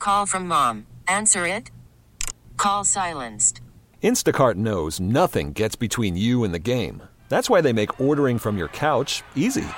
Call from mom. Answer it. Call silenced. Instacart knows nothing gets between you and the game. That's why they make ordering from your couch easy.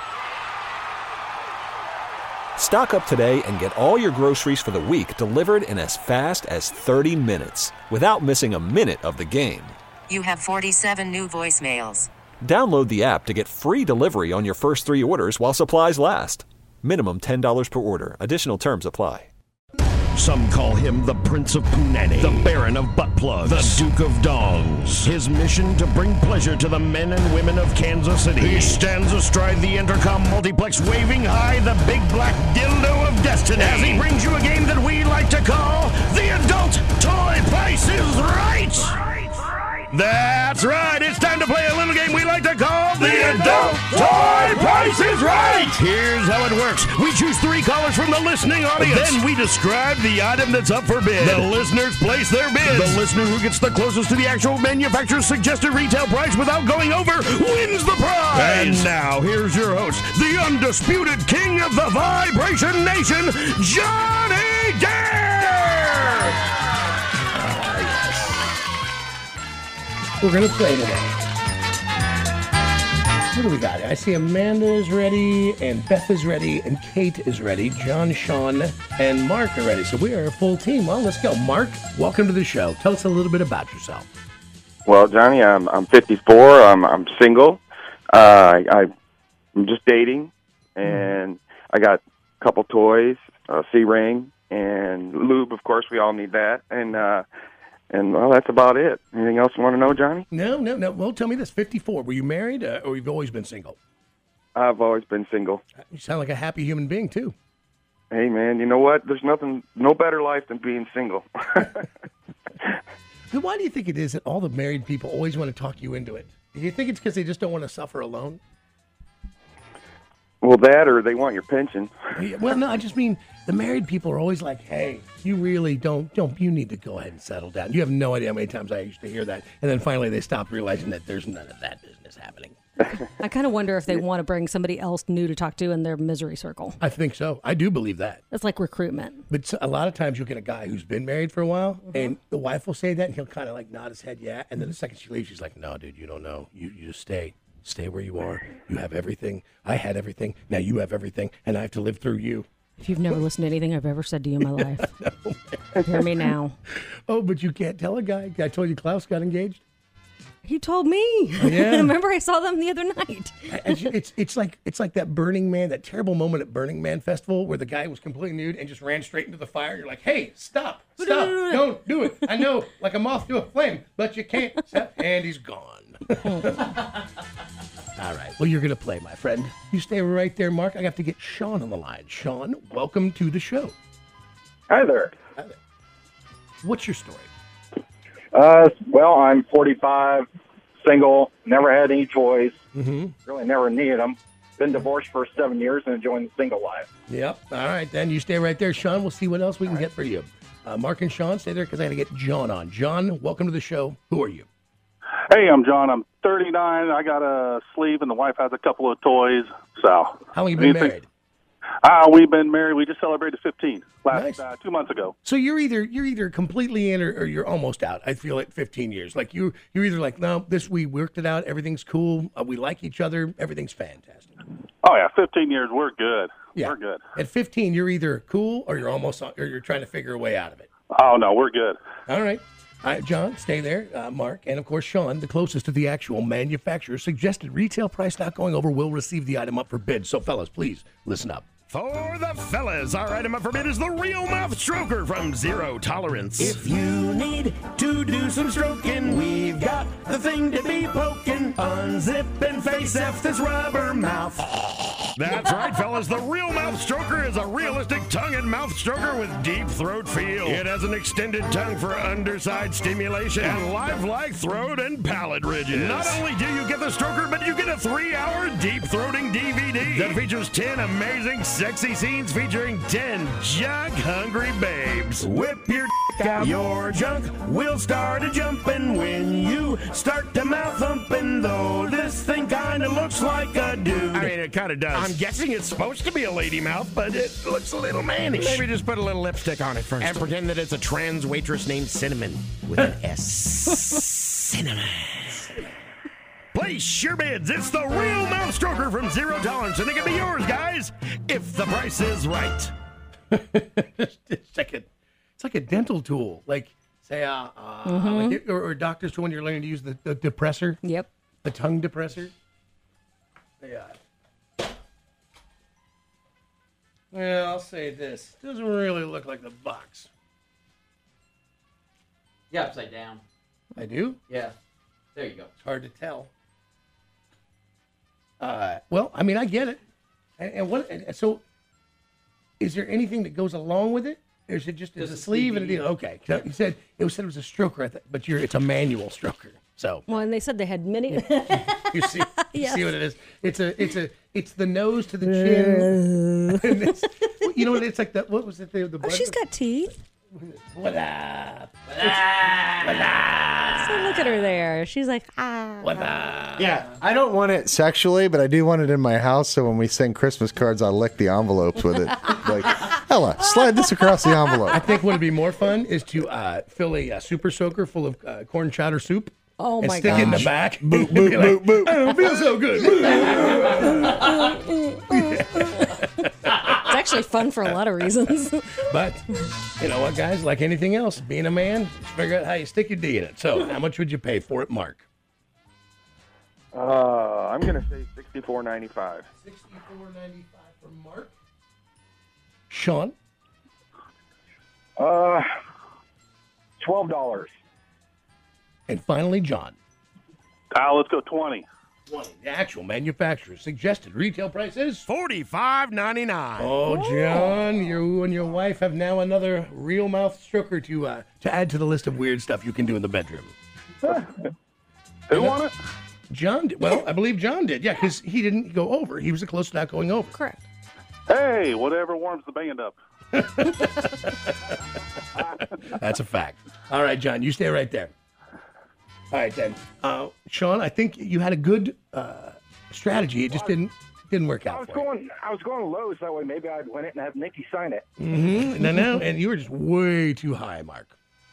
Stock up today and get all your groceries for the week delivered in as fast as 30 minutes without missing a minute of the game. You have 47 new voicemails. Download the app to get free delivery on your first 3 orders while supplies last. Minimum $10 per order. Additional terms apply. Some call him the Prince of Punani, the Baron of Butt Plugs, the Duke of Dongs. His mission to bring pleasure to the men and women of Kansas City. He stands astride the Intercom multiplex, waving high the big black dildo of destiny. As he brings you a game that we like to call the Adult Toy Price is Right. That's right. It's time to play a little game we like to call the Adult Toy Price is Right. Here's how it works. We choose 3 callers from the listening audience. Then we describe the item that's up for bid. The listeners place their bids. The listener who gets the closest to the actual manufacturer's suggested retail price without going over wins the prize. And now, here's your host, the undisputed king of the Vibration Nation, Johnny Dare! We're going to play today. What do we got? I see Amanda is ready, and Beth is ready, and Kate is ready. John, Sean, and Mark are ready. So we are a full team. Well, let's go. Mark, welcome to the show. Tell us a little bit about yourself. Well, Johnny, I'm 54. I'm single. I'm just dating, and I got a couple toys, a C-ring, and lube. Of course, we all need that. And, well, that's about it. Anything else you want to know, Johnny? No. Well, tell me this. 54. Were you married, or you've always been single? I've always been single. You sound like a happy human being, too. Hey, man, you know what? There's no better life than being single. So why do you think it is that all the married people always want to talk you into it? Do you think it's because they just don't want to suffer alone? Well, that or they want your pension. Well, no, I just mean the married people are always like, hey, you really don't, you need to go ahead and settle down. You have no idea how many times I used to hear that. And then finally they stopped realizing that there's none of that business happening. I kind of wonder if they want to bring somebody else new to talk to in their misery circle. I think so. I do believe that. It's like recruitment. But a lot of times you'll get a guy who's been married for a while, and the wife will say that, and he'll kind of like nod his head, yeah. And then the second she leaves, she's like, no, dude, you don't know. You just stay. Stay where you are. You have everything. I had everything. Now you have everything, and I have to live through you. If you've never listened to anything I've ever said to you in my life, hear me now. Oh, but you can't tell a guy. I told you Klaus got engaged. He told me. Yeah. Remember, I saw them the other night. It's like that Burning Man, that terrible moment at Burning Man Festival where the guy was completely nude and just ran straight into the fire. You're like, hey, stop, don't do it. I know, like a moth to a flame, but you can't. And he's gone. All right. Well, you're going to play, my friend. You stay right there, Mark. I have to get Sean on the line. Sean, welcome to the show. Hi there. Hi there. What's your story? Well, I'm 45, single, never had any toys, really never needed them. Been divorced for 7 years and enjoying the single life. Yep. All right, then you stay right there, Sean. We'll see what else we can get for you. Mark and Sean, stay there because I got to get John on. John, welcome to the show. Who are you? Hey, I'm John. I'm 39. I got a sleeve, and the wife has a couple of toys. So, how long have you been married? We've been married. We just celebrated 15 nice. 2 months ago. So you're either completely in or you're almost out. I feel like 15 years. Like you're either like, no, we worked it out. Everything's cool. We like each other. Everything's fantastic. Oh yeah, 15 years. We're good. Yeah. We're good. At 15, you're either cool or you're almost, or you're trying to figure a way out of it. Oh no, we're good. All right. All right, John, stay there. Mark, and of course, Sean, the closest to the actual manufacturer suggested retail price not going over will receive the item up for bid. So, fellas, please listen up. For the fellas, our item up for bid is the Real Mouth Stroker from Zero Tolerance. If you need to do some stroking, we've got the thing to be poking. Unzip and face F this rubber mouth. That's right, fellas. The Real Mouth Stroker is a realistic tongue and mouth stroker with deep throat feel. It has an extended tongue for underside stimulation and lifelike throat and palate ridges. Not only do you get the stroker, but you get a 3-hour deep throating DVD that features 10 amazing sexy scenes featuring 10 junk-hungry babes. Whip your out, your junk will start a-jumping when you start to mouth humping, though this thing kind of looks like a dude. I mean, it kind of does. I'm guessing it's supposed to be a lady mouth, but it looks a little mannish. Maybe just put a little lipstick on it first. And pretend that it's a trans waitress named Cinnamon with an S. Cinnamon. Place your bids. It's the real mouth stroker from Zero Tolerance, and it can be yours, guys, if the price is right. It's like a dental tool. Like, say, or doctor's tool when you're learning to use the depressor. Yep. The tongue depressor. Yeah. Well, I'll say this. Doesn't really look like the box. Yeah, upside down. I do? Yeah. There you go. It's hard to tell. Well, I mean, I get it. So, is there anything that goes along with it? Or is it just a sleeve and a deal? Okay. You said it was a stroker, but it's a manual stroker. So. Well, and they said they had many. You see Yes. see what it is? It's the nose to the chin. And you know what? It's like what was it? The Oh, she's got teeth. What up? So look at her there. She's like, ah. What up? Yeah, I don't want it sexually, but I do want it in my house. So when we send Christmas cards, I'll lick the envelopes with it. Like, Ella, slide this across the envelope. I think what would be more fun is to fill a super soaker full of corn chowder soup. Oh and my stick it in the gosh. back. Boop, boop, boop, boop. I don't feel so good. It's actually fun for a lot of reasons. But you know what, guys? Like anything else, being a man, just figure out how you stick your D in it. So, how much would you pay for it, Mark? I'm gonna say $64.95. $64.95 for Mark. Sean? $12. And finally, John. Let's go 20. 20. The actual manufacturer's suggested retail price is $45.99. Oh, John, you and your wife have now another real mouth stroker to add to the list of weird stuff you can do in the bedroom. Who won it? John did. Well, I believe John did. Yeah, because he didn't go over. He was the closest without going over. Correct. Hey, whatever warms the band up. That's a fact. All right, John, you stay right there. All right, then. Sean, I think you had a good strategy. It just didn't work out for you. I was going Lowe's that way. Maybe I'd win it and have Nikki sign it. Mm-hmm. No, and you were just way too high, Mark.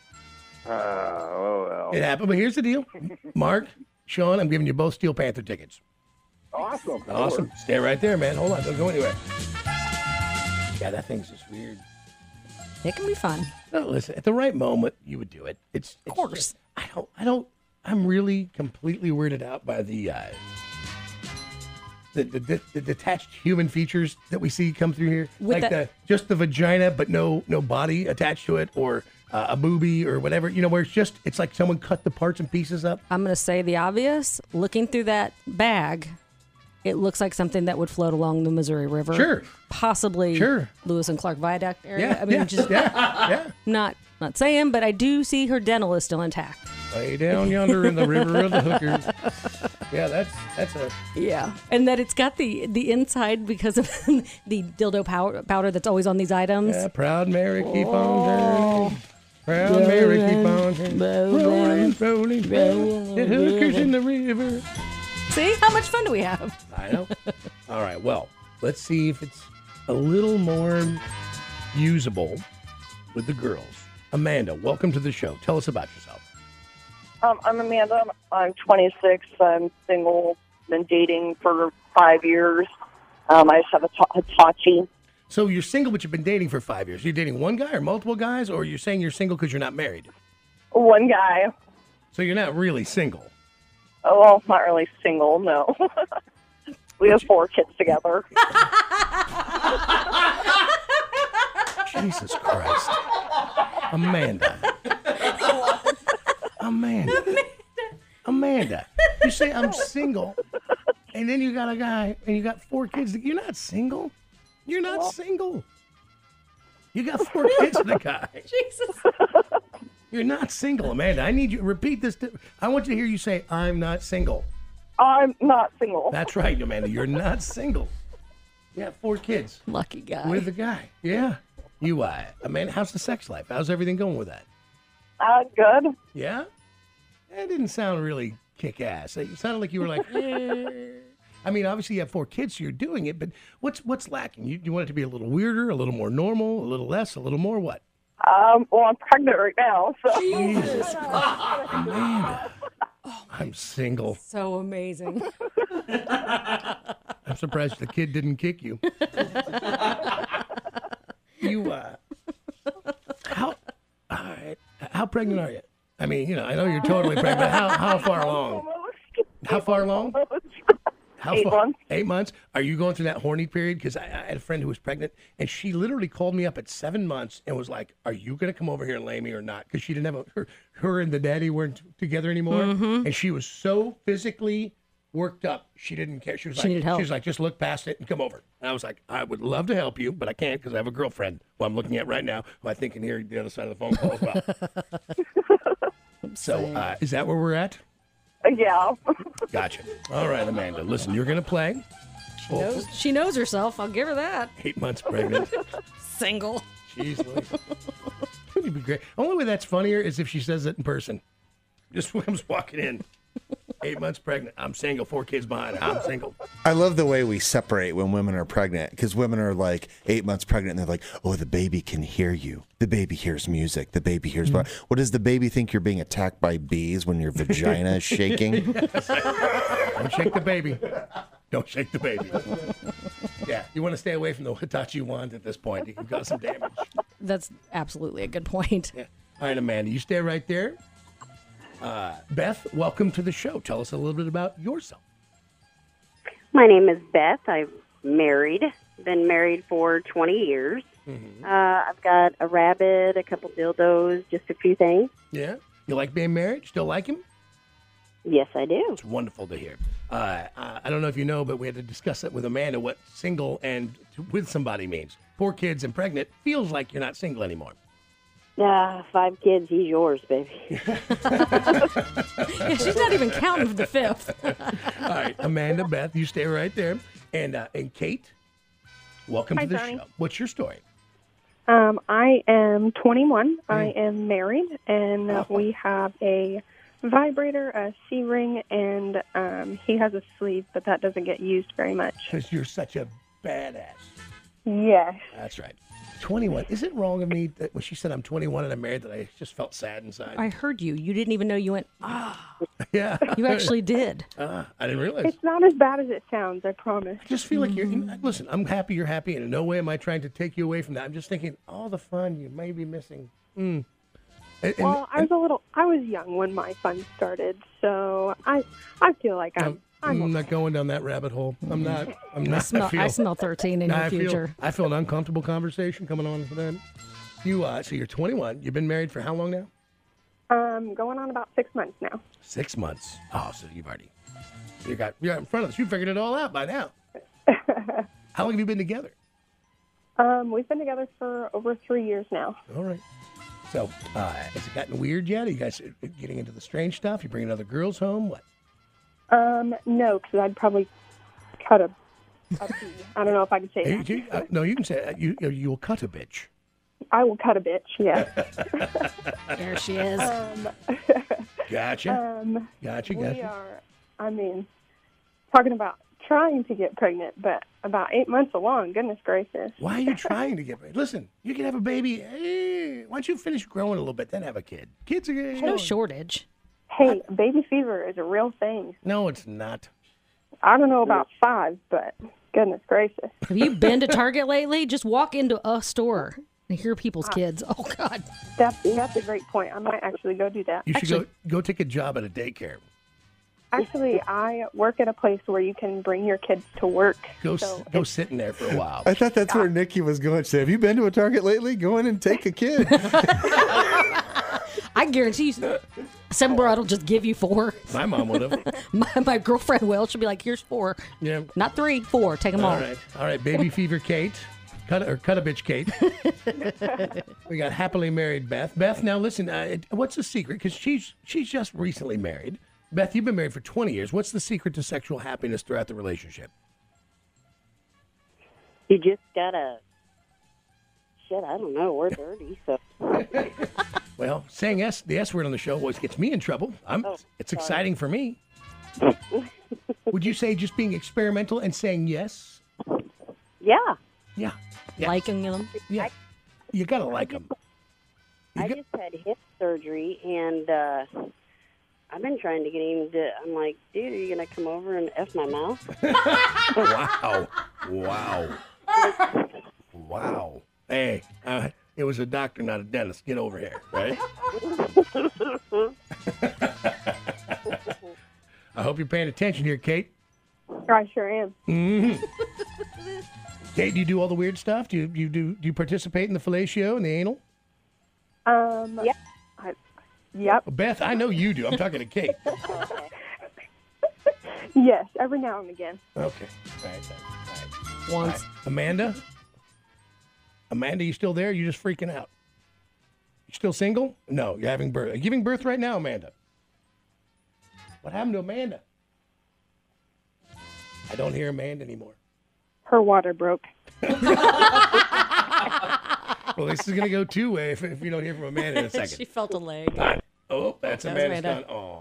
Oh, well. It happened, but here's the deal. Mark, Sean, I'm giving you both Steel Panther tickets. Awesome. Awesome. Stay right there, man. Hold on. Don't go anywhere. Yeah, that thing's just weird. It can be fun. No, listen, at the right moment, you would do it. It's Of course. just- I'm really completely weirded out by the detached human features that we see come through here. With Like just the vagina, but no body attached to it, or a boobie or whatever, where it's like someone cut the parts and pieces up. I'm going to say the obvious. Looking through that bag, it looks like something that would float along the Missouri River. Sure. Possibly Sure. Lewis and Clark Viaduct area. Yeah, I mean, yeah, just yeah. not saying, but I do see her dental is still intact. Way down yonder in the river of the hookers. Yeah, that's a... Yeah. And that it's got the inside because of the dildo powder that's always on these items. Yeah, proud Mary, keep on turning. Proud Mary, keep on turning. Rolling, rolling, rolling. It hookers in the river. See? How much fun do we have? I know. All right, well, let's see if it's a little more usable with the girls. Amanda, welcome to the show. Tell us about yourself. I'm Amanda. I'm 26. I'm single. Been dating for 5 years. I just have a Hitachi. So you're single, but you've been dating for 5 years. You're dating one guy or multiple guys, or you're saying you're single because you're not married? One guy. So you're not really single. Oh, well, not really single, no. We have 4 kids together. Jesus Christ. Amanda. You say I'm single, and then you got a guy, and you got 4 kids. You're not single. You're not single. You got 4 kids with a guy. Jesus. You're not single, Amanda. I need you to repeat this. I want you to hear you say, I'm not single. I'm not single. That's right, Amanda. You're not single. You have 4 kids. Lucky guy. With a guy. Yeah. You, Amanda, how's the sex life? How's everything going with that? Good. Yeah? That didn't sound really kick-ass. It sounded like you were like, I mean, obviously you have 4 kids, so you're doing it, but what's lacking? You want it to be a little weirder, a little more normal, a little less, a little more what? Well, I'm pregnant right now, so. Jesus Christ, Amanda. I'm single. So amazing. I'm surprised the kid didn't kick you. How pregnant are you? I mean, I know you're totally pregnant, but how far along? How far along? 8 months. 8 months? Are you going through that horny period? Because I had a friend who was pregnant, and she literally called me up at 7 months and was like, "Are you going to come over here and lay me or not?" Because she didn't have her and the daddy weren't together anymore, and she was so physically worked up, she didn't care. She needed help. She was like, "Just look past it and come over." And I was like, "I would love to help you, but I can't because I have a girlfriend who I'm looking at right now, who I think can hear the other side of the phone call as well." So, is that where we're at? Yeah. Gotcha. All right, Amanda. Listen, you're going to play. She knows herself. I'll give her that. 8 months pregnant. Single. Jeez, wouldn't it be great? Only way that's funnier is if she says it in person. Just comes walking in. 8 months pregnant. I'm single. 4 kids behind. I'm single. I love the way we separate when women are pregnant, because women are like 8 months pregnant and they're like, "Oh, the baby can hear you. The baby hears music. The baby hears." What does the baby think? You're being attacked by bees when your vagina is shaking? Don't shake the baby. Don't shake the baby. Yeah, you want to stay away from the Hitachi wand at this point. You can cause some damage. That's absolutely a good point. Yeah. All right, Amanda, you stay right there. Beth, welcome to the show. Tell us a little bit about yourself. My name is Beth. I'm married. Been married for 20 years. I've got a rabbit, a couple dildos, just a few things. Yeah? You like being married? Still like him? Yes, I do. It's wonderful to hear. I don't know if you know, but we had to discuss it with Amanda, what single and with somebody means. 4 kids and pregnant feels like you're not single anymore. 5 kids, he's yours, baby. Yeah, she's not even counting for the 5th. All right, Amanda, Beth, you stay right there. And Kate, welcome to the Johnny. show. What's your story? I am 21. I am married, and we have a vibrator, a C-ring, and he has a sleeve, but that doesn't get used very much. Because you're such a badass. Yes. That's right. 21. Is it wrong of me that when she said I'm 21 and I'm married that I just felt sad inside? I heard you. You didn't even know you went, Yeah. You actually did. I didn't realize. It's not as bad as it sounds, I promise. I just feel like you're. Listen, I'm happy you're happy, and in no way am I trying to take you away from that. I'm just thinking all the fun you may be missing. Well, I was young when my fun started, so I feel like I'm not going down that rabbit hole. I'm not. I smell 13 in your future. I feel an uncomfortable conversation coming on for that. So you're 21. You've been married for how long now? Going on about 6 months now. 6 months. Oh, so you're in front of us. You figured it all out by now. How long have you been together? We've been together for over 3 years now. All right. So, has it gotten weird yet? Are you guys getting into the strange stuff? You bringing other girls home? What? No, because I'd probably cut a pee. I don't know if I can say that. No, you can say that. You will cut a bitch. I will cut a bitch, yes. There she is. Gotcha. We are, talking about trying to get pregnant, but about 8 months along, goodness gracious. Why are you trying to get pregnant? Listen, you can have a baby. Hey, why don't you finish growing a little bit, then have a kid? Kids are going There's no shortage. Hey, baby fever is a real thing. No, it's not. I don't know about 5, but goodness gracious. Have you been to Target lately? Just walk into a store and hear people's kids. Oh, God. That's a great point. I might actually go do that. You should go take a job at a daycare. Actually, I work at a place where you can bring your kids to work. Go sit in there for a while. I thought that's where Nikki was going to say, have you been to a Target lately? Go in and take a kid. I guarantee you, some broad will just give you 4. My mom would have. My girlfriend will. She'll be like, here's 4. Yeah. Not 3, 4. Take them all. All right. Baby fever Kate. Cut a bitch Kate. We got happily married Beth. Beth, now listen, what's the secret? Because she's just recently married. Beth, you've been married for 20 years. What's the secret to sexual happiness throughout the relationship? You just gotta... Shit, I don't know. We're dirty, so... Well, saying the S word on the show always gets me in trouble. It's exciting for me. Would you say just being experimental and saying yes? Yeah. Yeah. Liking them? Yeah. You got to like them. I just had hip surgery, and I've been trying to get him to. I'm like, dude, are you going to come over and F my mouth? Wow. Hey, it was a doctor, not a dentist. Get over here, right? I hope you're paying attention here, Kate. I sure am. Mm-hmm. Kate, do you do all the weird stuff? Do you participate in the fellatio and the anal? Yeah. Yep. Beth, I know you do. I'm talking to Kate. Yes, every now and again. Okay. All right. Once. Amanda? Amanda, you still there? You just freaking out? You still single? No, you're having birth. Are you giving birth right now, Amanda? What happened to Amanda? I don't hear Amanda anymore. Her water broke. Well, this is going to go two-way if you don't hear from Amanda in a second. She felt a leg. Oh, that's That was Amanda's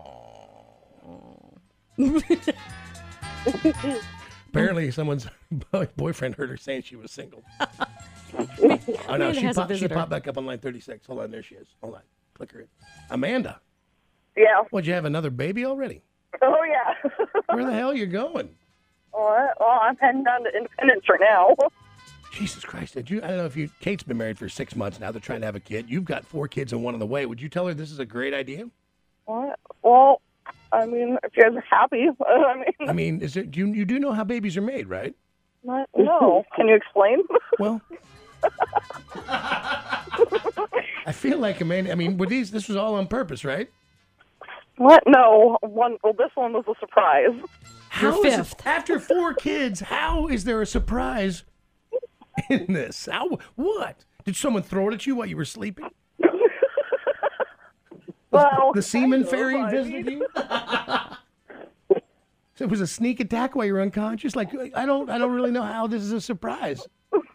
Amanda. gone. Oh. Apparently, someone's boyfriend heard her saying she was single. Oh, no, Amanda she has a popped visitor. back up on line 36. Hold on, there she is. Hold on. Click her in. Amanda. Yeah. What'd you have, another baby already? Oh, yeah. Where the hell are you going? Well, I'm heading down to Independence right now. Jesus Christ. I don't know if Kate's been married for 6 months now. They're trying to have a kid. You've got 4 kids and one on the way. Would you tell her this is a great idea? What? Well, I mean, if you guys are happy, I mean, is it? You do know how babies are made, right? What? No. Can you explain? Well, I feel like Amanda. I mean, this was all on purpose, right? What? No. This one was a surprise. How is it, after 4 kids, how is there a surprise in this? What? Did someone throw it at you while you were sleeping? Well, the semen fairy visited you? So it was a sneak attack while you were unconscious? Like, I don't really know how this is a surprise.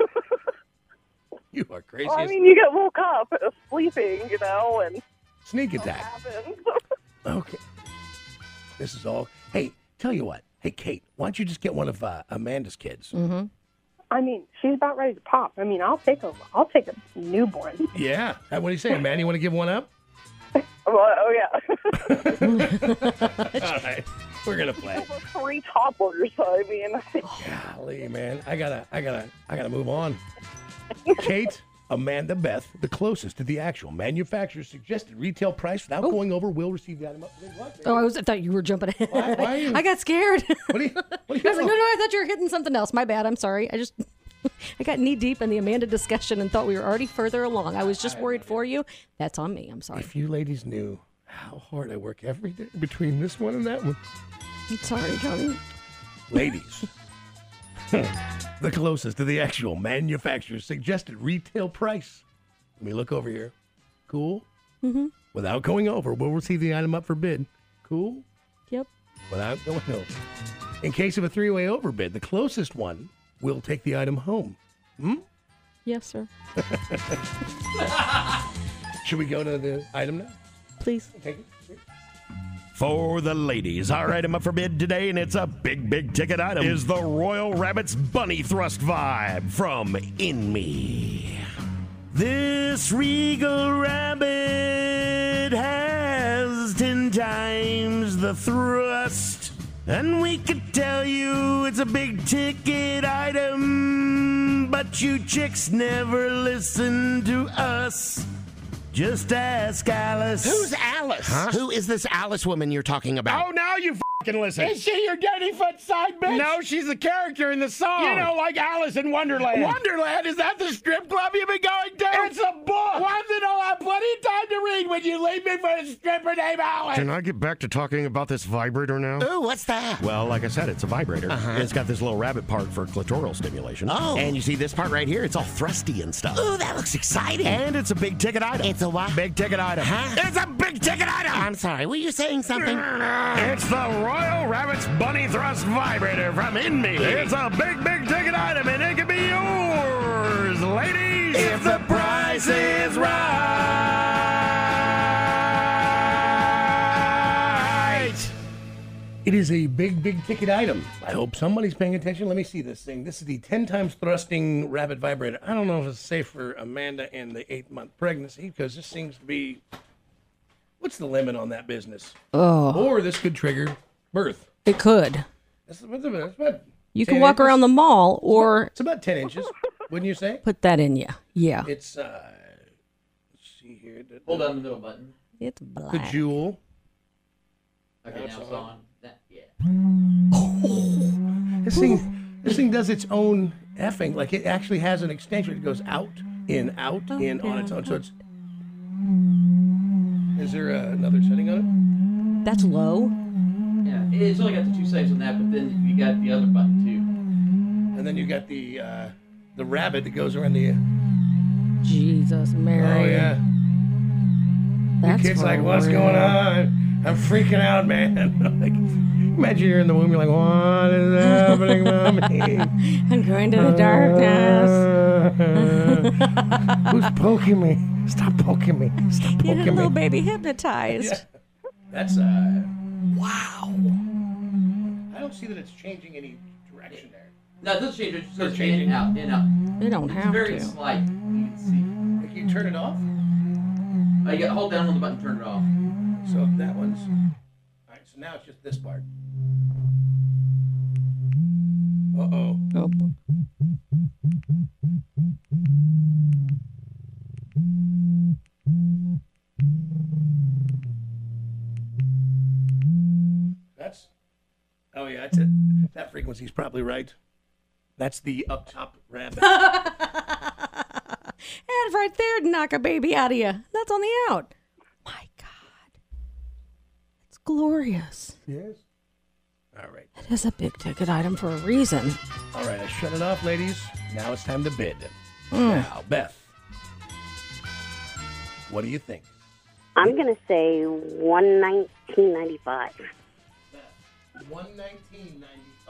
You are crazy. Well, I mean, you get woke up sleeping, and sneak attack. Okay. This is all. Hey, tell you what. Hey, Kate, why don't you just get one of Amanda's kids? Mm-hmm. I mean, she's about ready to pop. I mean, I'll take a newborn. Yeah. What do you say, Amanda? You want to give one up? Oh, yeah. All right. We're gonna play. 3 toddlers. I mean, golly, man, I gotta move on. Kate, Amanda, Beth, the closest to the actual manufacturer's suggested retail price without going over will receive the item. Oh, I thought you were jumping ahead. Why are you? I got scared. What are you? I was like, no, I thought you were hitting something else. My bad. I'm sorry. I got knee deep in the Amanda discussion and thought we were already further along. I was just worried for you. That's on me. I'm sorry. If you ladies knew how hard I work every day between this one and that one. I'm sorry, Johnny. Ladies, the closest to the actual manufacturer's suggested retail price. Let me look over here. Cool? Mm-hmm. Without going over, we'll receive the item up for bid. Cool? Yep. Without going over. In case of a 3-way overbid, the closest one will take the item home. Yes, sir. Should we go to the item now? Please. Take it. For the ladies, our item up for bid today, and it's a big ticket item, is the Royal Rabbit's Bunny Thrust Vibe from In Me. This regal rabbit has 10 times the thrust, and we could tell you it's a big ticket item, but you chicks never listen to us. Just ask Alice. Who's Alice? Huh? Who is this Alice woman you're talking about? Oh, now you fucking listen. Is she your dirty foot side bitch? No, she's the character in the song. You know, like Alice in Wonderland. Wonderland? Is that the strip club you've been going to? It's a book. One that I'll have plenty of time to read when you leave me for a stripper named Alice. Can I get back to talking about this vibrator now? Ooh, what's that? Well, like I said, it's a vibrator. Uh-huh. It's got this little rabbit part for clitoral stimulation. Oh. And you see this part right here? It's all thrusty and stuff. Ooh, that looks exciting. And it's a big ticket item. It's a what? Big ticket item. Huh? It's a big ticket item. I'm sorry, were you saying something? It's the Royal Rabbit's Bunny Thrust Vibrator from In Me. It's a big ticket item, and it can be yours, ladies, if the price is right. It is a big, big ticket item. I hope somebody's paying attention. Let me see this thing. This is the 10 times thrusting rabbit vibrator. I don't know if it's safe for Amanda and the 8-month pregnancy because this seems to be. What's the limit on that business? Oh. Or this could trigger birth. It could. That's about You 10 can walk inches. around the mall or It's about 10 inches, wouldn't you say? put that in you. Yeah. It's, let's see here. Hold on the middle button. It's black. The jewel. Okay, now it's on. Yeah. This thing does its own effing. Like it actually has an extension. It goes out, in on its own. So it's. Is there another setting on it? That's low. Yeah, it's only got the 2 settings on that, but then you got the other button too. And then you got the rabbit that goes around the. Jesus, Mary. Oh yeah. That's the kid's like, what's real. going on? I'm freaking out, man. Like, imagine you're in the womb. You're like, what is happening, mommy? I'm going to the darkness. Who's poking me? Stop poking me. Stop Get poking a little me. baby hypnotized. Yeah. That's wow. I don't see that it's changing any direction there. No, it doesn't change. It just goes changing. in and out. They don't It's have very to. slight. You can see. Like you turn it off. You got to hold down on the button, turn it off. So that one's. All right. So now it's just this part. Uh-oh. Oh. That's. Oh yeah, that's it. That frequency's probably right. That's the up top rabbit. And right there, knock a baby out of you. That's on the out. My God. It's glorious. Yes. All right. It is a big ticket item for a reason. All right, I shut it off, ladies. Now it's time to bid. Mm. Now, Beth, what do you think? I'm going to say $119.95. $119.95.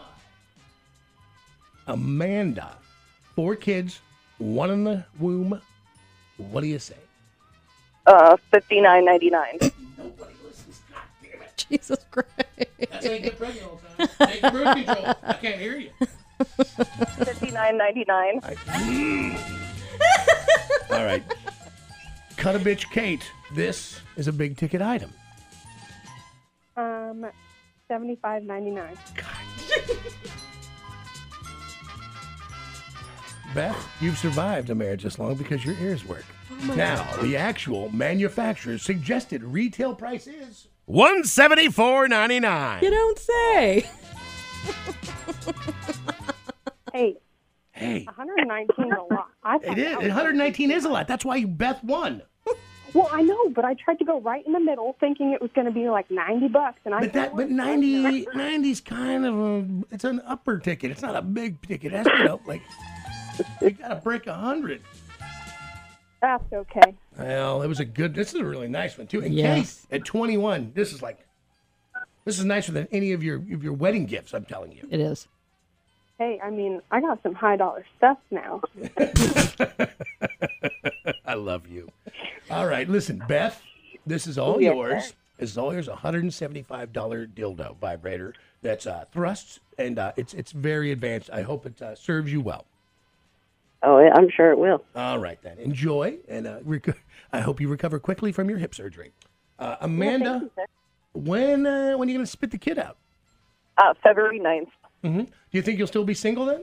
Amanda, 4 kids, 1 in the womb. What do you say? $59.99. Nobody listens. God damn it. Jesus Christ. That's how you get pregnant all the time. Take birth control. I can't hear you. $59.99. All right. Cut a bitch, Kate. This is a big ticket item. $75.99. Beth, you've survived a marriage this long because your ears work. Now, the actual manufacturer's suggested retail price is $174.99. You don't say. Hey, Hey, 119 is a lot. I thought it is. that was- 119 is a lot. That's why Beth won. Well, I know, but I tried to go right in the middle, thinking it was going to be like $90, and I. But 90's kind of it's an upper ticket. It's not a big ticket. That's like you got to break 100. That's okay. Well, it was a good. This is a really nice one too. In Yes. case at 21, this is nicer than any of your wedding gifts. I'm telling you. It is. Hey, I mean, I got some high dollar stuff now. I love you. All right, listen, Beth. This is all Yes, yours. sir. This is all yours. $175 dildo vibrator. That's thrusts and it's very advanced. I hope it serves you well. Oh, I'm sure it will. All right then. Enjoy, and I hope you recover quickly from your hip surgery. Amanda, thank you, sir. when are you going to spit the kid out? February 9th. Mm-hmm. Do you think you'll still be single then?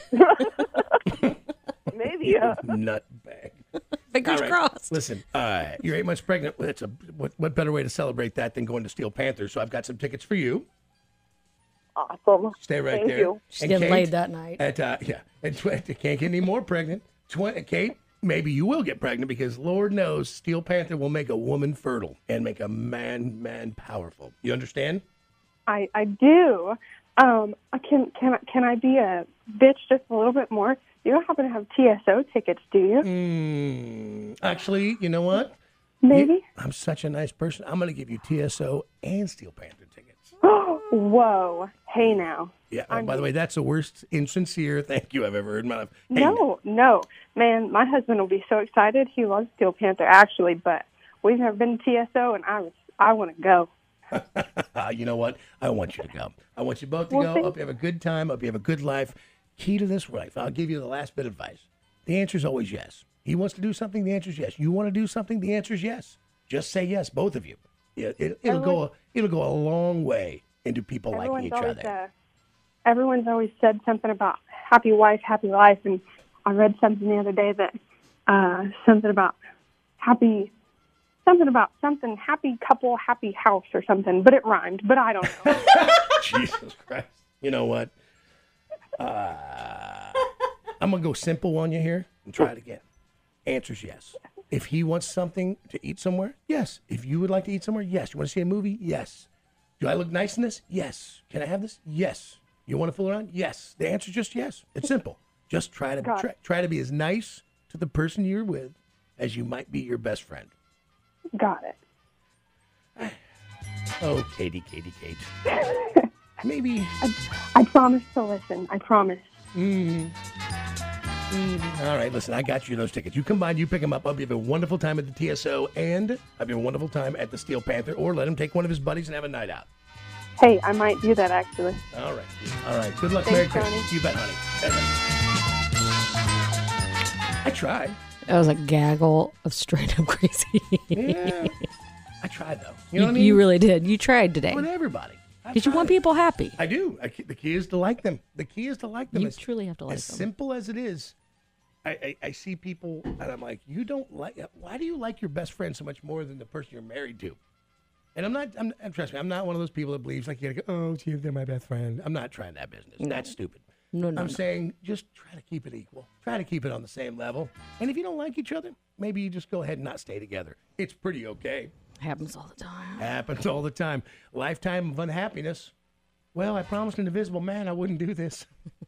Maybe. Nut bag. Fingers All right. crossed. Listen, you're 8 months pregnant. It's what better way to celebrate that than going to Steel Panther? So I've got some tickets for you. Awesome. Stay right Thank there. you. She's getting laid that night. Can't get any more pregnant. Kate, maybe you will get pregnant because Lord knows Steel Panther will make a woman fertile and make a man powerful. You understand? I do. Can I be a bitch just a little bit more? You don't happen to have TSO tickets, do you? Actually, you know what? Maybe. I'm such a nice person. I'm going to give you TSO and Steel Panther tickets. Whoa. Hey now. Yeah. By the way, that's the worst insincere thank you I've ever heard in my life. Hey, No. Man, my husband will be so excited. He loves Steel Panther, actually, but we've never been to TSO, and I want to go. You know what? I want you to go. I want you both to Well, go. Hope you have a good time. Hope you have a good life. Key to this life. I'll give you the last bit of advice. The answer is always yes. He wants to do something. The answer is yes. You want to do something. The answer is yes. Just say yes, both of you. It'll go a long way into people liking each other. Everyone's always said something about happy wife, happy life, and I read something the other day that something about happy couple, happy house or something, but it rhymed, but I don't know. Jesus Christ. You know what? I'm going to go simple on you here and try it again. Answer's yes. If he wants something to eat somewhere, yes. If you would like to eat somewhere, yes. You want to see a movie? Yes. Do I look nice in this? Yes. Can I have this? Yes. You want to fool around? Yes. The answer's just yes. It's simple. Just try to be as nice to the person you're with as you might be your best friend. Got it. Oh, Kate. Maybe. I promise to listen. I promise. All right, listen, I got you those tickets. You come by, you pick them up. I'll have a wonderful time at the TSO, and I'll have a wonderful time at the Steel Panther, or let him take one of his buddies and have a night out. Hey, I might do that, actually. All right. Good luck. Thanks, Merry Johnny. Christmas. You bet, honey. I tried. That was a gaggle of straight up crazy. Yeah. I tried, though. You know what I mean? You really did. You tried today. With everybody. Because you want people happy. I do. The key is to like them. You truly have to like them. As simple as it is, I see people, and I'm like, why do you like your best friend so much more than the person you're married to? And trust me, I'm not one of those people that believes like, you gotta go, oh, gee, they're my best friend. I'm not trying that business. No. That's stupid. No. I'm saying just try to keep it equal. Try to keep it on the same level. And if you don't like each other, maybe you just go ahead and not stay together. It's pretty okay. Happens all the time. Happens all the time. Lifetime of unhappiness. Well, I promised an invisible man I wouldn't do this.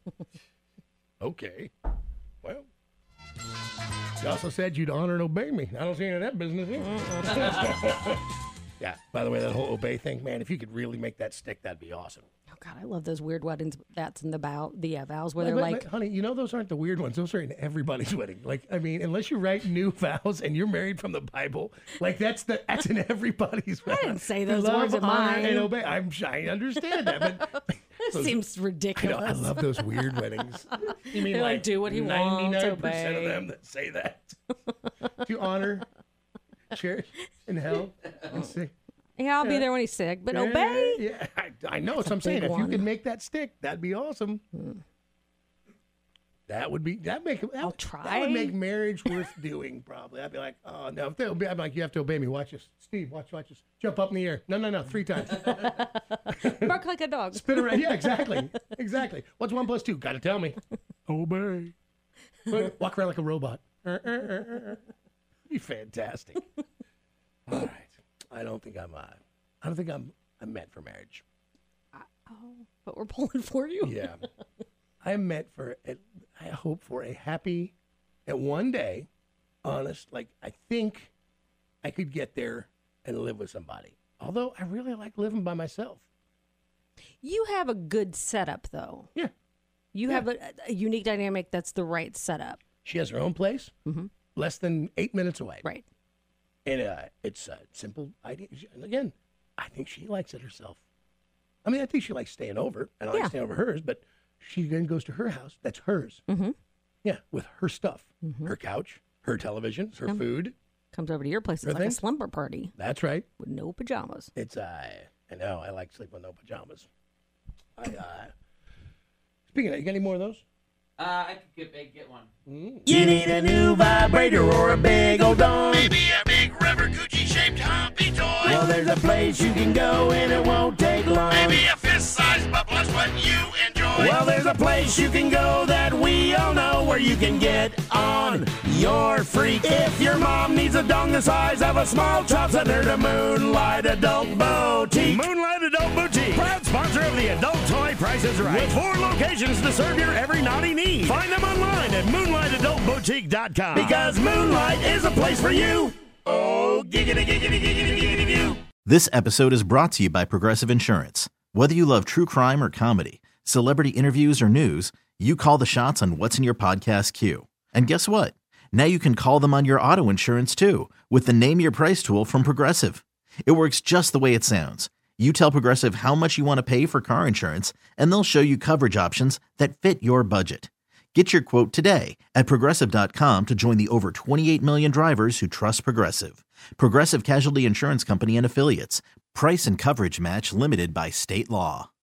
Okay. Well, you also said you'd honor and obey me. I don't see any of that business here. Yeah, by the way, that whole obey thing, man, if you could really make that stick, that'd be awesome. Oh, God, I love those weird weddings. That's in the vows where they're like... honey, you know those aren't the weird ones. Those are in everybody's wedding. Like, I mean, unless you write new vows and you're married from the Bible, like that's in everybody's wedding. I didn't say those Love, words in honor, mine. and obey. I understand that, but... This seems ridiculous. I love those weird weddings. You mean They, like, do what he wants, 99% obey. of them that say that. Do you honor, cherish, and help, and say... Yeah, I'll be there when he's sick, but obey? Yeah, I know. That's what I'm saying. big If you one. could make that stick, that'd be awesome. I'll try. That would make marriage worth doing, probably. I'd be like, oh, no. If they obey, I'm like, you have to obey me. Watch this. Steve, watch this. Jump up in the air. No, 3 times. Bark like a dog. Spin around. Yeah, exactly. What's 1 + 2? Got to tell me. Obey. Walk around like a robot. Be fantastic. All right. I don't think I'm meant for marriage. But we're pulling for you. Yeah. I'm meant for I hope for a happy, and one day, honest, like I think I could get there and live with somebody. Although I really like living by myself. You have a good setup, though. Yeah. You have a unique dynamic that's the right setup. She has her own place, less than 8 minutes away. Right. And it's a simple idea. And again, I think she likes it herself. I mean, I think she likes staying over, and I like staying over hers, but she then goes to her house. That's hers. Mm-hmm. Yeah, with her stuff. Her couch, her television, her food. Comes over to your place. It's like a slumber party. That's right. With no pajamas. It's, I know, I like sleep with no pajamas. Speaking of that, you got any more of those? I could get one. You need a new vibrator or a big old dong. Maybe a big rubber Gucci-shaped humpy toy. Well, there's a place you can go and it won't take long. Maybe a fist-sized butt plugs what you enjoy. Well, there's a place you can go that we all know where you can get on your freak. If your mom needs a dong the size of a small chop, send her to Moonlight Adult Boutique. Moonlight Adult Boutique, proud sponsor of the Adult Toy Price is Right. With 4 locations to serve your every naughty need. Find them online at moonlightadultboutique.com. Because Moonlight is a place for you. Oh, giggity, giggity, giggity, giggity, giggity. This episode is brought to you by Progressive Insurance. Whether you love true crime or comedy, celebrity interviews or news, you call the shots on what's in your podcast queue. And guess what? Now you can call them on your auto insurance too with the Name Your Price tool from Progressive. It works just the way it sounds. You tell Progressive how much you want to pay for car insurance, and they'll show you coverage options that fit your budget. Get your quote today at Progressive.com to join the over 28 million drivers who trust Progressive. Progressive Casualty Insurance Company and Affiliates. Price and coverage match limited by state law.